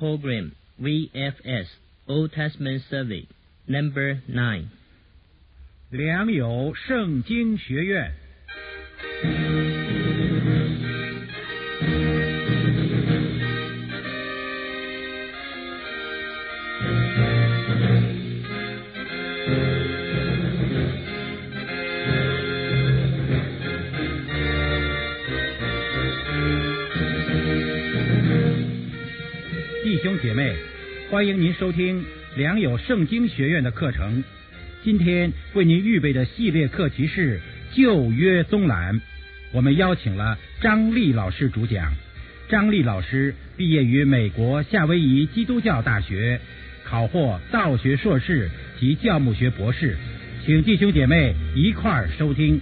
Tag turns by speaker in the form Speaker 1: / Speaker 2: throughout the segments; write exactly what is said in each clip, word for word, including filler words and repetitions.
Speaker 1: Program V F S Old Testament Survey Number nine
Speaker 2: 良友圣经学院。弟兄姐妹，欢迎您收听良友圣经学院的课程。今天为您预备的系列课题是旧约综览，我们邀请了张丽老师主讲。张丽老师毕业于美国夏威夷基督教大学，考获道学硕士及教牧学博士，请弟兄姐妹一块儿收听。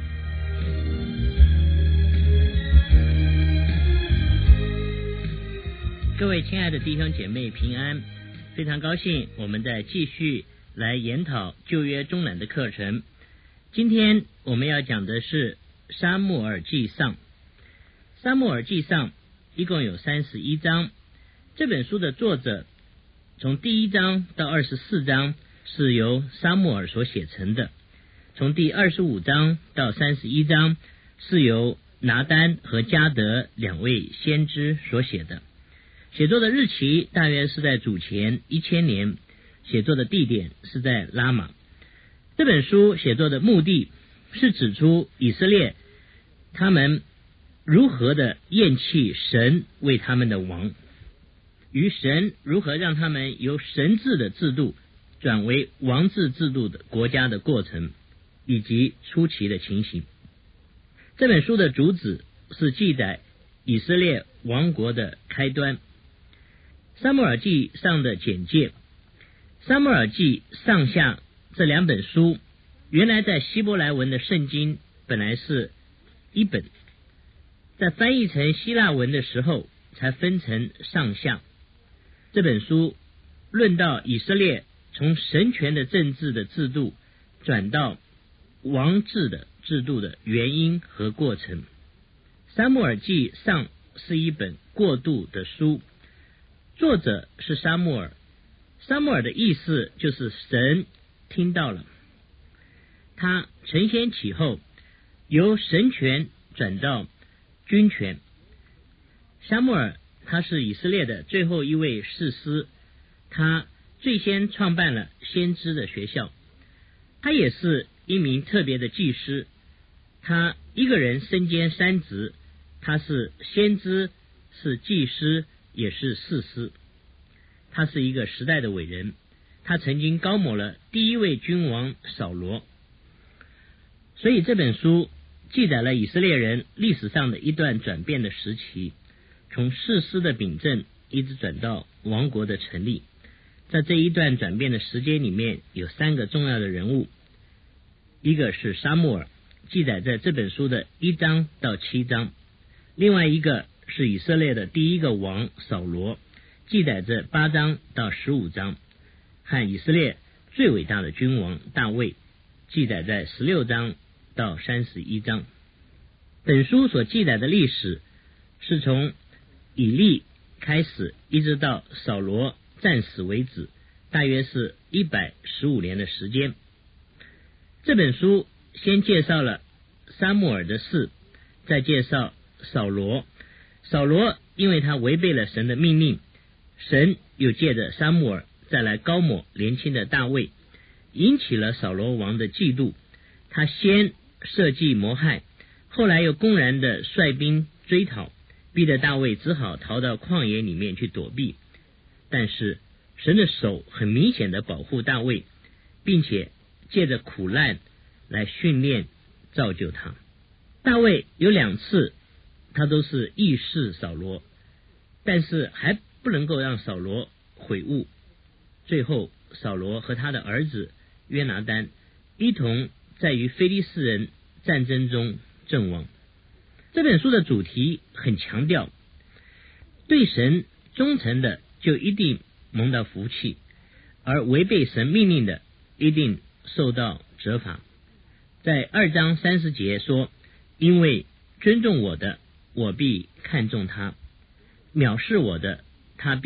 Speaker 1: 各位亲爱的弟兄姐妹平安，非常高兴我们在继续来研讨旧约综览的课程。今天我们要讲的是撒母耳记上。撒母耳记上一共有三十一章，这本书的作者从第一章到二十四章是由撒母耳所写成的，从第二十五章到三十一章是由拿单和迦得两位先知所写的。写作的日期大约是在主前一千年，写作的地点是在拉玛。这本书写作的目的是指出以色列他们如何的厌弃神为他们的王，与神如何让他们由神治的制度转为王治制度的国家的过程，以及初期的情形。这本书的主旨是记载以色列王国的开端。撒母耳记上的简介，撒母耳记上下这两本书原来在希伯来文的圣经本来是一本，在翻译成希腊文的时候才分成上下。这本书论到以色列从神权的政治的制度转到王制的制度的原因和过程。撒母耳记上是一本过渡的书，作者是撒母耳。撒母耳的意思就是神听到了，他承先启后，由神权转到君权。撒母耳他是以色列的最后一位士师，他最先创办了先知的学校，他也是一名特别的祭司，他一个人身兼三职，他是先知，是祭司，也是士师。他是一个时代的伟人，他曾经高抹了第一位君王扫罗。所以这本书记载了以色列人历史上的一段转变的时期，从士师的秉政一直转到王国的成立。在这一段转变的时间里面，有三个重要的人物，一个是撒母耳，记载在这本书的一章到七章；另外一个是以色列的第一个王扫罗，记载着八章到十五章，和以色列最伟大的君王大卫，记载在十六章到三十一章。本书所记载的历史是从以利开始，一直到扫罗战死为止，大约是一百十五年的时间。这本书先介绍了撒母耳的事，再介绍扫罗。扫罗因为他违背了神的命令，神又借着撒母耳再来高抹年轻的大卫，引起了扫罗王的嫉妒。他先设计谋害，后来又公然的率兵追讨，逼得大卫只好逃到旷野里面去躲避。但是神的手很明显的保护大卫，并且借着苦难来训练造就他。大卫有两次他都是意示扫罗，但是还不能够让扫罗悔悟。最后扫罗和他的儿子约拿单一同在与非利士人战争中阵亡。这本书的主题很强调，对神忠诚的就一定蒙到福气，而违背神命令的一定受到责罚。在二章三十节说，因为尊重我的，我必看重他；藐视我的，他必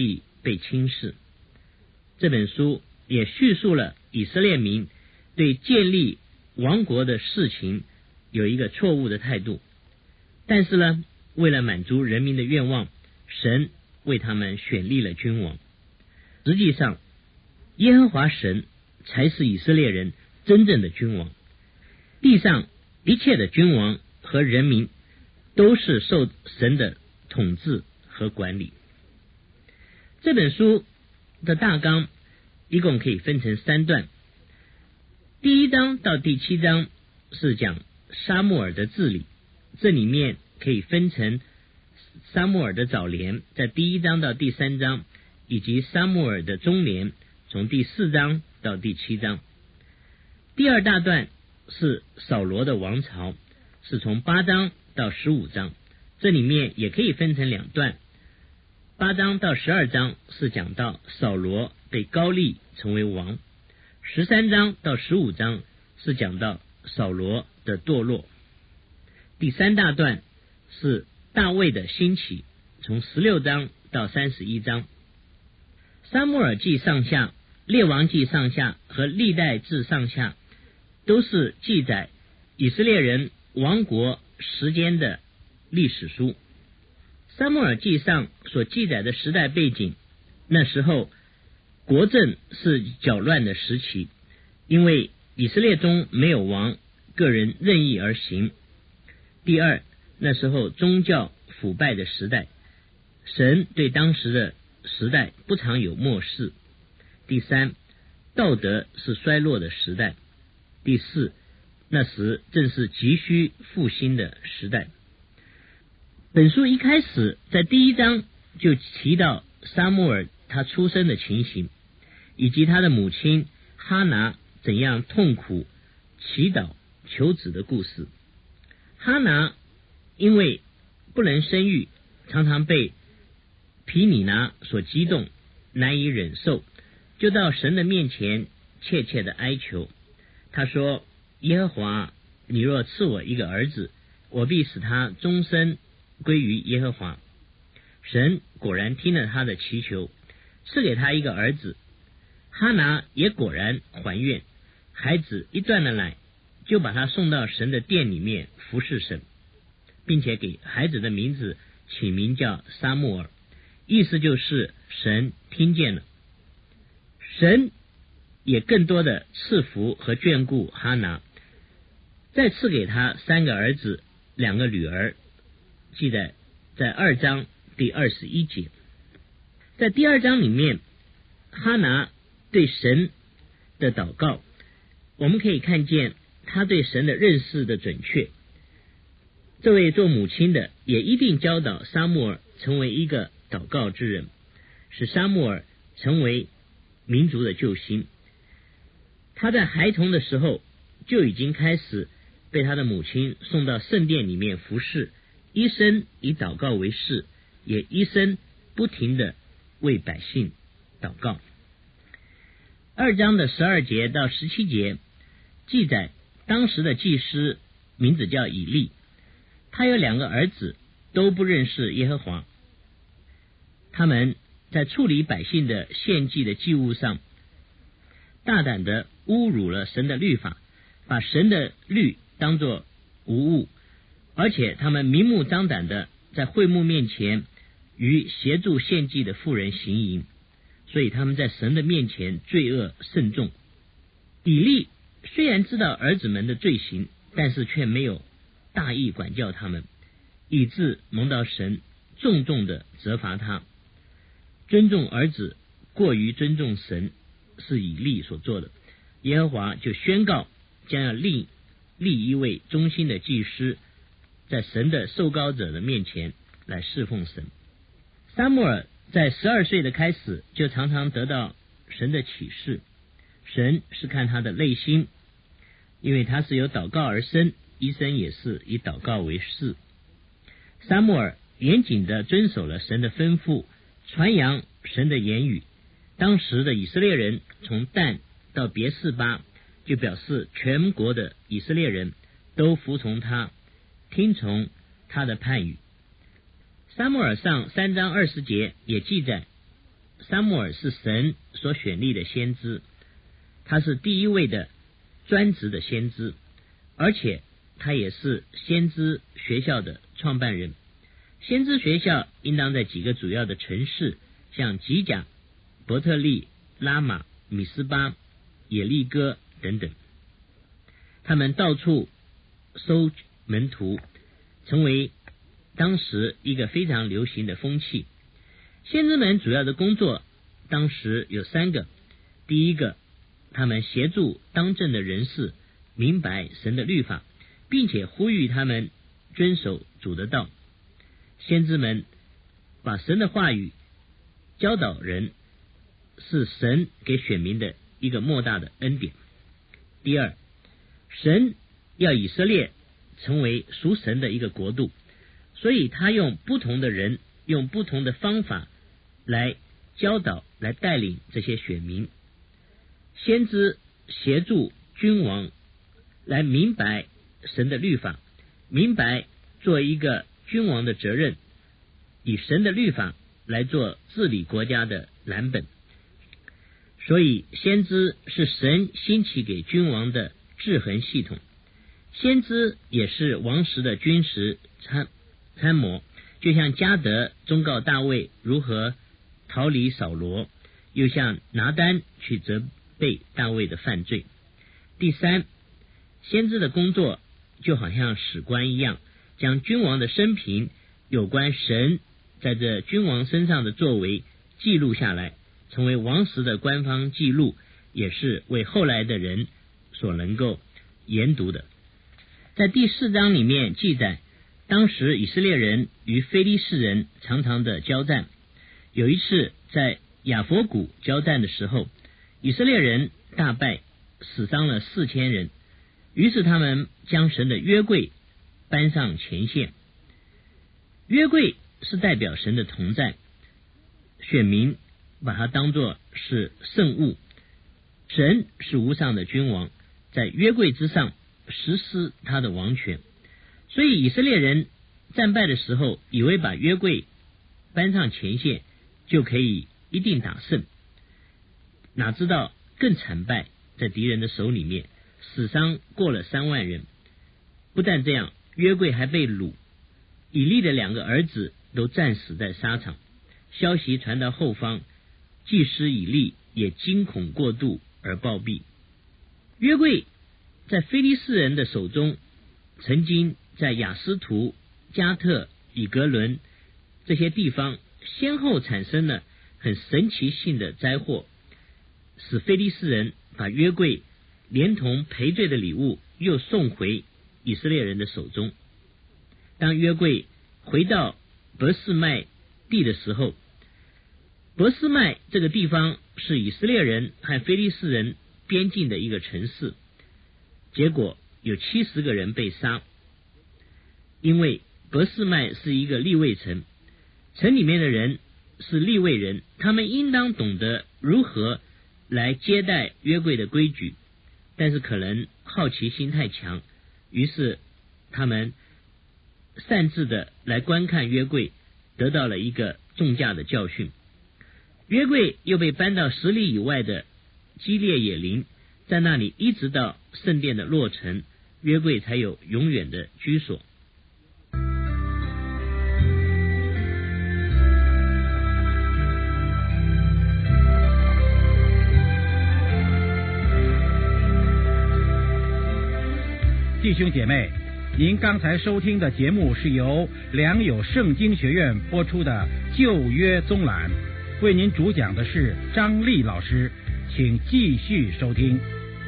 Speaker 1: 被轻视。这本书也叙述了以色列民对建立王国的事情有一个错误的态度，但是呢，为了满足人民的愿望，神为他们选立了君王。实际上，耶和华神才是以色列人真正的君王，地上一切的君王和人民都是受神的统治和管理。这本书的大纲一共可以分成三段，第一章到第七章是讲撒母耳的治理，这里面可以分成撒母耳的早年，在第一章到第三章，以及撒母耳的中年，从第四章到第七章。第二大段是扫罗的王朝，是从八章到十五章，这里面也可以分成两段，八章到十二章是讲到扫罗被膏立成为王，十三章到十五章是讲到扫罗的堕落。第三大段是大卫的兴起，从十六章到三十一章。撒母耳记上下、列王记上下和历代志上下都是记载以色列人亡国时间的历史书。撒母耳记上所记载的时代背景，那时候国政是搅乱的时期，因为以色列中没有王，个人任意而行。第二，那时候宗教腐败的时代，神对当时的时代不常有漠视。第三，道德是衰落的时代。第四，那时正是急需复兴的时代。本书一开始在第一章就提到撒母耳他出生的情形，以及他的母亲哈拿怎样痛苦祈祷求子的故事。哈拿因为不能生育，常常被毗尼拿所激动，难以忍受，就到神的面前切切的哀求。他说，耶和华，你若赐我一个儿子，我必使他终身归于耶和华。神果然听了他的祈求，赐给他一个儿子。哈拿也果然还愿，孩子一断了奶，就把他送到神的殿里面服侍神，并且给孩子的名字起名叫撒母耳，意思就是神听见了。神也更多的赐福和眷顾哈拿，再赐给他三个儿子两个女儿，记载在二章第二十一节。在第二章里面，哈拿对神的祷告，我们可以看见他对神的认识的准确。这位做母亲的也一定教导撒母耳成为一个祷告之人，使撒母耳成为民族的救星。他在孩童的时候就已经开始被他的母亲送到圣殿里面服侍，一生以祷告为事，也一生不停的为百姓祷告。二章的十二节到十七节记载当时的祭司名字叫以利，他有两个儿子都不认识耶和华，他们在处理百姓的献祭的祭物上大胆的侮辱了神的律法，把神的律当作无物，而且他们明目张胆的在会幕面前与协助献祭的妇人行淫，所以他们在神的面前罪恶甚重。以利虽然知道儿子们的罪行，但是却没有大意管教他们，以致蒙到神重重的责罚他。尊重儿子过于尊重神是以利所做的，耶和华就宣告将要立立一位忠心的祭司，在神的受膏者的面前来侍奉神。撒母耳在十二岁的开始就常常得到神的启示，神是看他的内心，因为他是由祷告而生，一生也是以祷告为事。撒母耳严谨地遵守了神的吩咐，传扬神的言语。当时的以色列人从但到别是巴，就表示全国的以色列人都服从他，听从他的判语。撒母耳上三章二十节也记载， 撒母耳是神所选立的先知，他是第一位的专职的先知，而且他也是先知学校的创办人。先知学校应当在几个主要的城市，像吉甲、伯特利、拉玛、米斯巴、耶利哥等等，他们到处收门徒，成为当时一个非常流行的风气。先知们主要的工作当时有三个。第一个，他们协助当政的人士明白神的律法，并且呼吁他们遵守主的道。先知们把神的话语教导人，是神给选民的一个莫大的恩典。第二，神要以色列成为属神的一个国度，所以他用不同的人，用不同的方法来教导，来带领这些选民。先知协助君王来明白神的律法，明白做一个君王的责任，以神的律法来做治理国家的蓝本。所以先知是神兴起给君王的制衡系统，先知也是王时的军事参参谋，就像迦得忠告大卫如何逃离扫罗，又像拿单去责备大卫的犯罪。第三，先知的工作就好像史官一样，将君王的生平，有关神在这君王身上的作为记录下来，成为王时的官方记录，也是为后来的人所能够研读的。在第四章里面记载，当时以色列人与非利士人常常的交战。有一次在亚佛谷交战的时候，以色列人大败，死伤了四千人。于是他们将神的约柜搬上前线。约柜是代表神的同在，选民把它当作是圣物。神是无上的君王，在约柜之上实施他的王权。所以以色列人战败的时候，以为把约柜搬上前线就可以一定打胜，哪知道更惨败，在敌人的手里面死伤过了三万人。不但这样，约柜还被掳，以利的两个儿子都战死在沙场。消息传到后方，祭司以利也惊恐过度而暴毙。约柜在非利士人的手中，曾经在亚斯图、加特、以格伦这些地方先后产生了很神奇性的灾祸，使非利士人把约柜连同赔罪的礼物又送回以色列人的手中。当约柜回到伯示麦地的时候，伯示麦这个地方是以色列人和非利士人边境的一个城市，结果有七十个人被杀。因为伯示麦是一个利未城，城里面的人是利未人，他们应当懂得如何来接待约柜的规矩，但是可能好奇心太强，于是他们擅自的来观看约柜，得到了一个重价的教训。约柜又被搬到十里以外的基列野林，在那里一直到圣殿的落成，约柜才有永远的居所。
Speaker 2: 弟兄姐妹，您刚才收听的节目是由良友圣经学院播出的旧约综览，为您主讲的是张丽老师，请继续收听。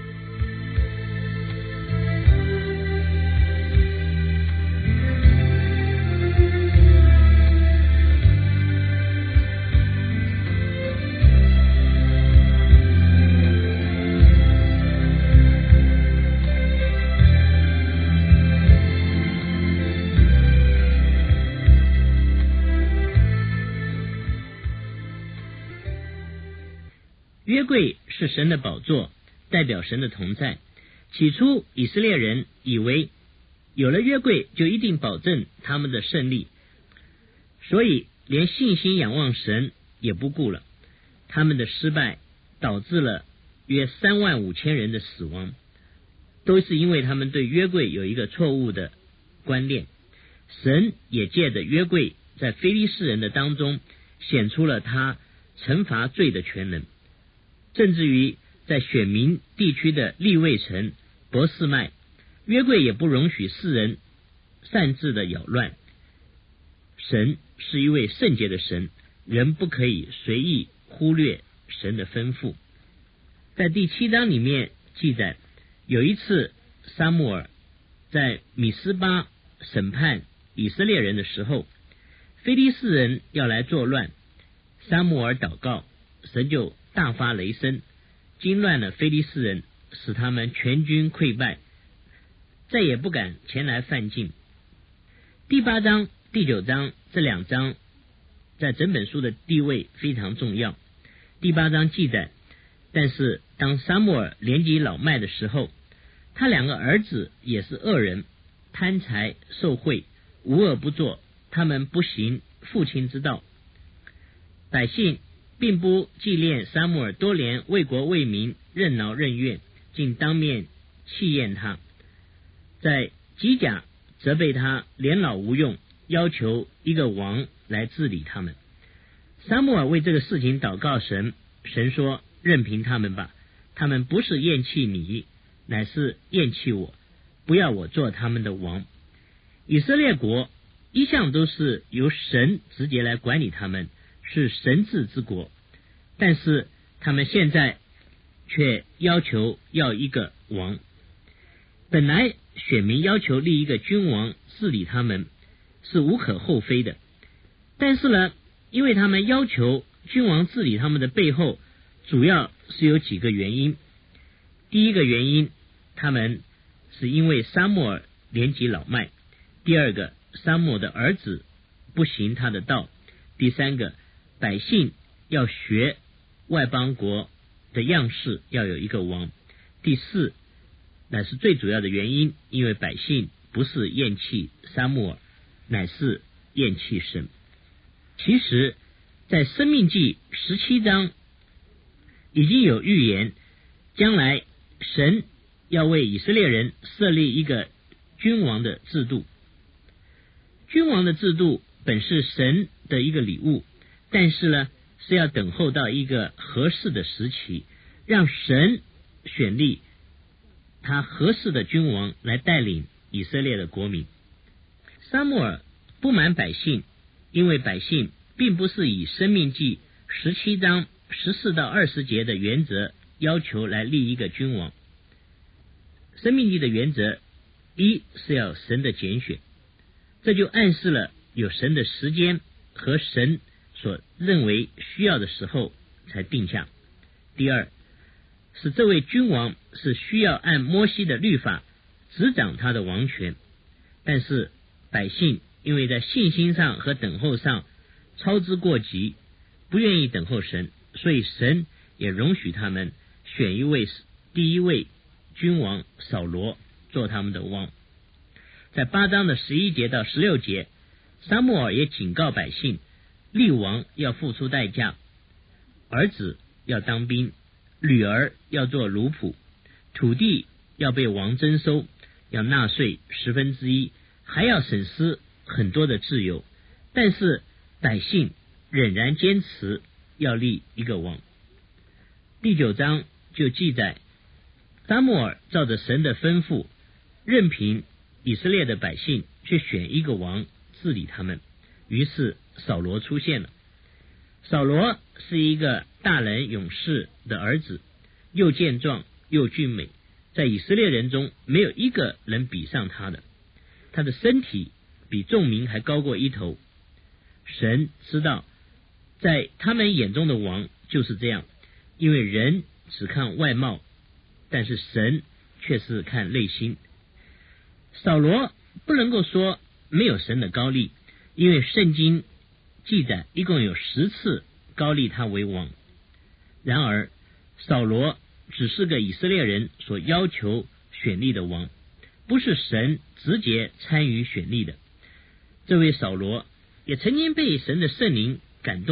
Speaker 1: 约柜是神的宝座，代表神的同在。起初以色列人以为有了约柜就一定保证他们的胜利，所以连信心仰望神也不顾了。 他们的失败导致了约三万五千人的死亡，都是因为他们对约柜有一个错误的观念。神也借着约柜在非利士人的当中显出了他惩罚罪的全能，甚至于在选民地区的利未城伯示麦，约柜也不容许世人擅自的扰乱。神是一位圣洁的神，人不可以随意忽略神的吩咐。在第七章里面记载，有一次撒母耳在米斯巴审判以色列人的时候，非利士人要来作乱，撒母耳祷告，神就大发雷声，惊乱了非利士人，使他们全军溃败，再也不敢前来犯境。第八章第九章这两章在整本书的地位非常重要。第八章记载，但是当撒母耳年纪老迈的时候，他两个儿子也是恶人，贪财受贿，无恶不作，他们不行父亲之道。百姓并不纪念撒母耳多年为国为民任劳任怨，竟当面弃厌他，在基甲责备他年老无用，要求一个王来治理他们。撒母耳为这个事情祷告神，神说任凭他们吧，他们不是厌弃你，乃是厌弃我，不要我做他们的王。以色列国一向都是由神直接来管理他们，是神治之国，但是他们现在却要求要一个王。本来选民要求立一个君王治理他们是无可厚非的，但是呢，因为他们要求君王治理他们的背后主要是有几个原因。第一个原因，他们是因为撒母耳年纪老迈；第二个，撒母耳的儿子不行他的道；第三个，百姓要学外邦国的样式，要有一个王；第四，乃是最主要的原因，因为百姓不是厌弃撒母耳，乃是厌弃神。其实在申命记十七章已经有预言，将来神要为以色列人设立一个君王的制度。君王的制度本是神的一个礼物，但是呢，是要等候到一个合适的时期，让神选立他合适的君王来带领以色列的国民。撒母耳不满百姓，因为百姓并不是以申命记十七章十四到二十节的原则要求来立一个君王。申命记的原则，一是要神的拣选，这就暗示了有神的时间和神所认为需要的时候才定下。第二是这位君王是需要按摩西的律法执掌他的王权，但是百姓因为在信心上和等候上操之过急，不愿意等候神，所以神也容许他们选一位第一位君王扫罗做他们的王。在八章的十一节到十六节，撒母耳也警告百姓，立王要付出代价，儿子要当兵，女儿要做奴仆，土地要被王征收，要纳税十分之一，还要审视很多的自由，但是百姓仍然坚持要立一个王。第九章就记载，撒母耳照着神的吩咐，任凭以色列的百姓去选一个王治理他们，于是扫罗出现了。扫罗是一个大人勇士的儿子，又健壮又俊美，在以色列人中没有一个能比上他的，他的身体比众民还高过一头。神知道在他们眼中的王就是这样，因为人只看外貌，但是神却是看内心。扫罗不能够说没有神的膏立，因为圣经记载一共有十次膏立他为王。然而扫罗只是个以色列人所要求选立的王，不是神直接参与选立的。这位扫罗也曾经被神的圣灵感动，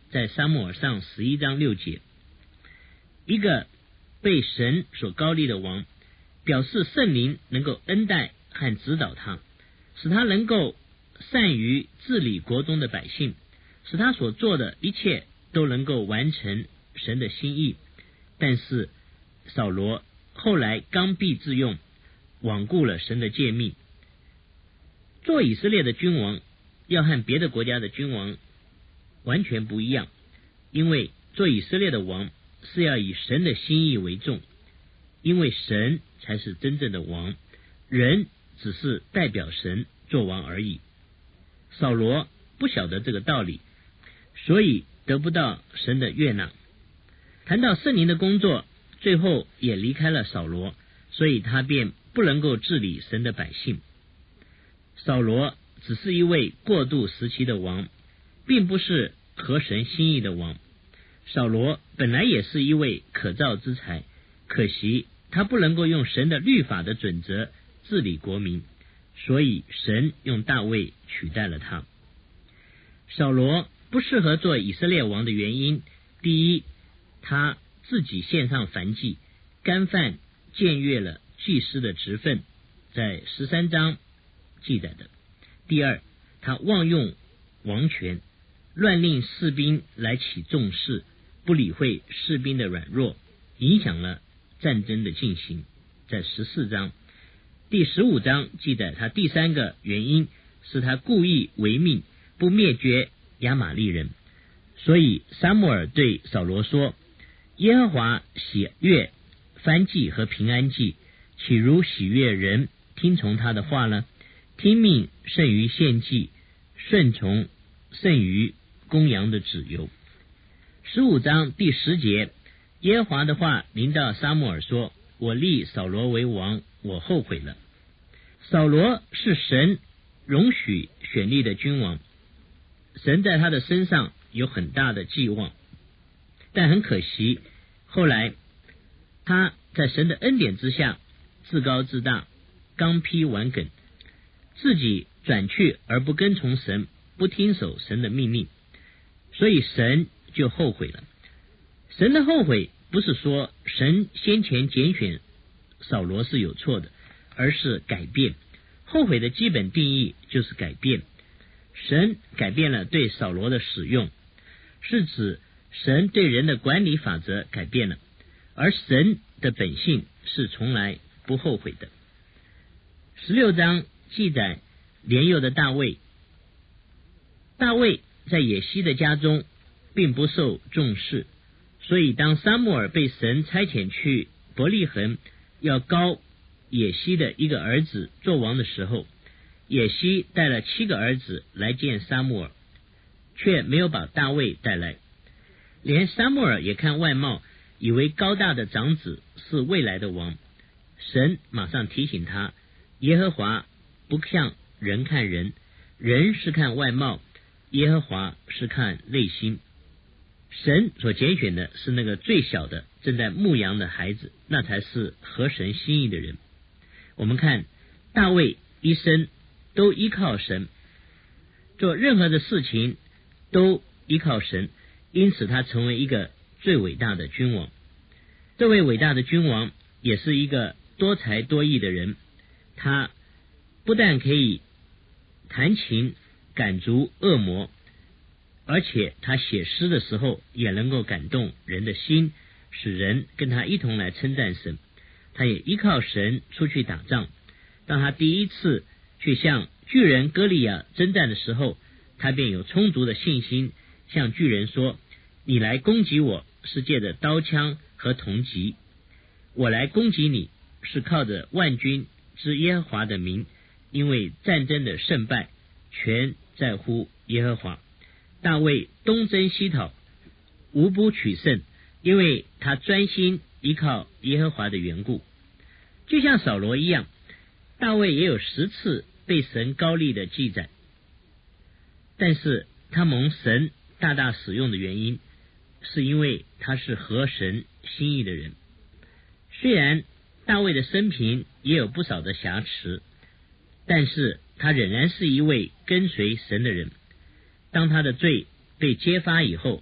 Speaker 1: 在撒母耳上十一章六节。一个被神所膏立的王，表示圣灵能够恩待和指导他，使他能够善于治理国中的百姓，使他所做的一切都能够完成神的心意。但是扫罗后来刚愎自用，罔顾了神的诫命。做以色列的君王要和别的国家的君王完全不一样，因为做以色列的王是要以神的心意为重，因为神才是真正的王，人只是代表神做王而已。扫罗不晓得这个道理，所以得不到神的悦纳。谈到圣灵的工作，最后也离开了扫罗，所以他便不能够治理神的百姓。扫罗只是一位过渡时期的王，并不是合神心意的王。扫罗本来也是一位可造之才，可惜他不能够用神的律法的准则治理国民，所以神用大卫取代了他。扫罗不适合做以色列王的原因，第一，他自己献上燔祭，干犯僭越了祭司的职分，在十三章记载的。第二，他妄用王权，乱令士兵来起重事，不理会士兵的软弱，影响了战争的进行，在十四章。第十五章记载他第三个原因是他故意违命，不灭绝亚玛利人。所以撒母耳对扫罗说，耶和华喜悦燔祭和平安祭，岂如喜悦人听从他的话呢？听命胜于献祭，顺从胜于公羊的脂油。十五章第十节，耶和华的话临到撒母耳说，我立扫罗为王，我后悔了。扫罗是神容许选立的君王，神在他的身上有很大的寄望，但很可惜，后来他在神的恩典之下自高自大，刚愎顽梗，自己转去而不跟从神，不听守神的命令，所以神就后悔了。神的后悔不是说神先前拣选扫罗是有错的，而是改变。后悔的基本定义就是改变。神改变了对扫罗的使用，是指神对人的管理法则改变了，而神的本性是从来不后悔的。十六章记载年幼的大卫，大卫在野西的家中并不受重视，所以当撒母耳被神差遣去伯利恒要膏野西的一个儿子做王的时候，野西带了七个儿子来见撒母耳，却没有把大卫带来。连撒母耳也看外貌，以为高大的长子是未来的王。神马上提醒他，耶和华不像人看人，人是看外貌，耶和华是看内心。神所拣选的是那个最小的正在牧羊的孩子，那才是合神心意的人。我们看大卫一生都依靠神，做任何的事情都依靠神，因此他成为一个最伟大的君王。这位伟大的君王也是一个多才多艺的人，他不但可以弹琴赶逐恶魔，而且他写诗的时候也能够感动人的心，使人跟他一同来称赞神。他也依靠神出去打仗，当他第一次去向巨人歌利亚征战的时候，他便有充足的信心向巨人说，你来攻击我是借着刀枪和铜戟，我来攻击你是靠着万军之耶和华的名，因为战争的胜败全在乎耶和华。大卫东征西讨，无不取胜，因为他专心依靠耶和华的缘故。就像扫罗一样，大卫也有十次被神膏立的记载，但是他蒙神大大使用的原因，是因为他是合神心意的人。虽然大卫的生平也有不少的瑕疵，但是他仍然是一位跟随神的人。当他的罪被揭发以后，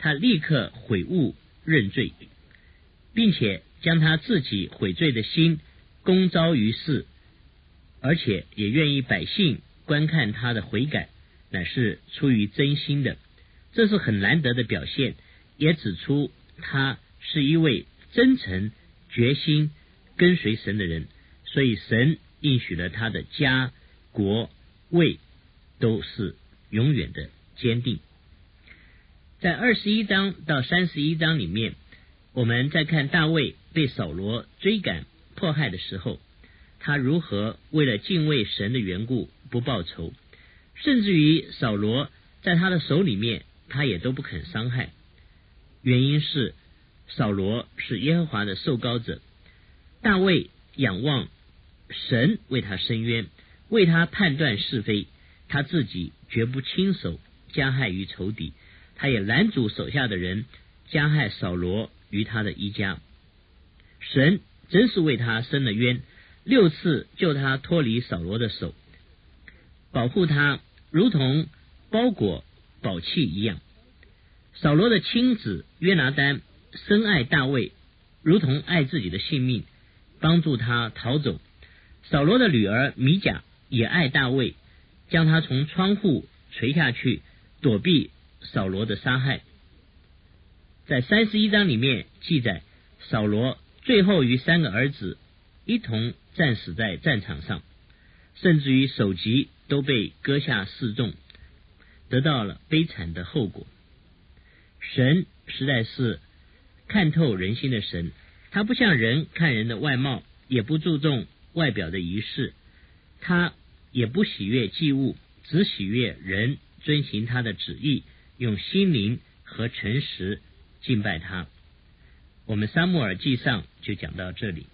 Speaker 1: 他立刻悔悟认罪，并且将他自己悔罪的心公昭于世，而且也愿意百姓观看他的悔改乃是出于真心的，这是很难得的表现，也指出他是一位真诚决心跟随神的人，所以神应许了他的家国位都是永远的坚定。在二十一章到三十一章里面，我们在看大卫被扫罗追赶迫害的时候，他如何为了敬畏神的缘故不报仇，甚至于扫罗在他的手里面他也都不肯伤害。原因是扫罗是耶和华的受膏者，大卫仰望神为他伸冤，为他判断是非，他自己绝不亲手加害于仇敌，他也拦阻手下的人加害扫罗于他的一家。神真是为他伸了冤，六次救他脱离扫罗的手，保护他如同包裹宝器一样。扫罗的亲子约拿单深爱大卫，如同爱自己的性命，帮助他逃走。扫罗的女儿米甲也爱大卫，将他从窗户垂下去，躲避扫罗的杀害。在三十一章里面记载，扫罗最后与三个儿子一同战死在战场上，甚至于首级都被割下示众，得到了悲惨的后果。神实在是看透人心的神，他不像人看人的外貌，也不注重外表的仪式，他也不喜悦祭物，只喜悦人遵行他的旨意，用心灵和诚实敬拜他。我们撒母耳记上就讲到这里。